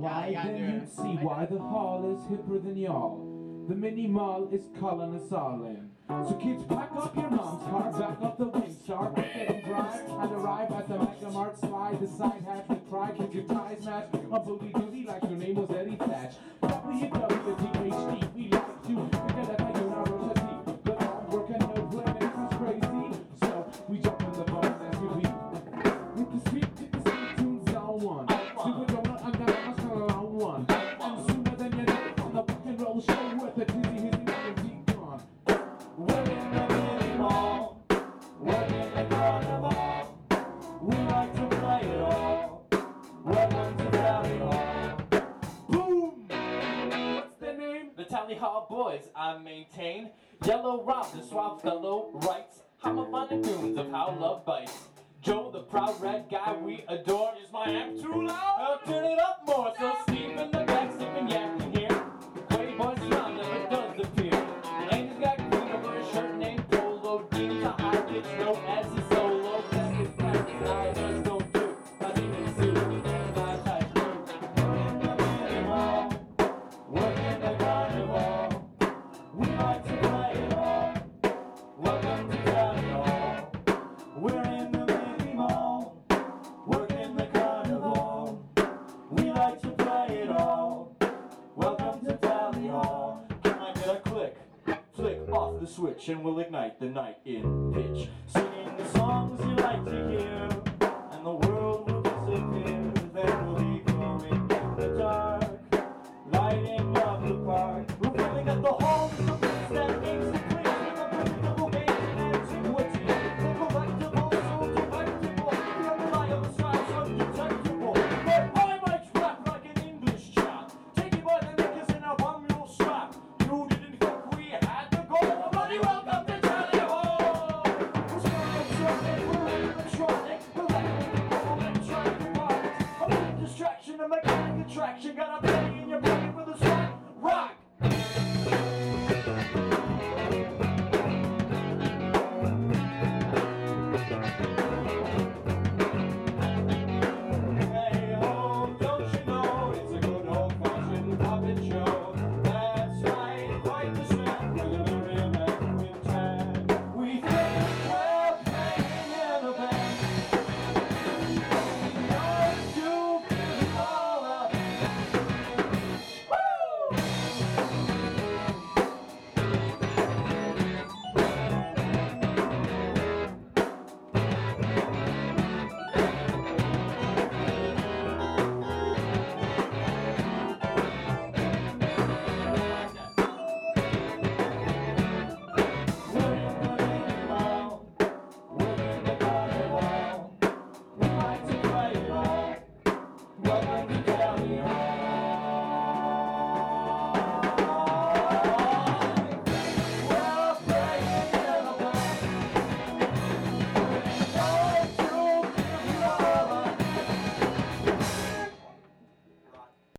why, then you'd see why the hall is hipper than y'all. The mini mall is calling us all in. So kids, pack up your mom's car, back up the wing, start getting drive, and arrive at the Mega Mart slide. The side hatch with pride, with your ties match, a booty doody like your name was Eddie Thatch. Probably a WTHD, we like to forget about your university, but I'm working no plan, this is crazy. So we jump in the bus as we weep. With the sweet tunes on one. Super donut, I'm gonna ask on one. And sooner than you know, on the rock and roll show with the dizzy hissing and deep gone. We're in the mini mall, we're in the carnival. We like to play it all. Welcome to Tally Hall. Boom! What's the name? The Tally Hall Boys, I maintain. Yellow Rob, the swap fellow writes. I'm a fun tunes of how love bites. Joe, the proud red guy we adore. Is my amp too loud? I'll turn it up more. So Steve in the back sipping yak in here. Playboy smile never does appear. And he's got green over his shirt named Polo. Dean's a high pitch note as he solo. That's his practice, I just don't do. I didn't sue, my type group. We're in the mini mall, we're in the carnival. We like to play it all. Welcome to Tally Hall. We're in the mini mall, we're in the carnival. We like to play it all. Welcome to Tally Hall. Can I get a click? Flick off the switch and we'll ignite the night in pitch. Singing the songs you like to hear.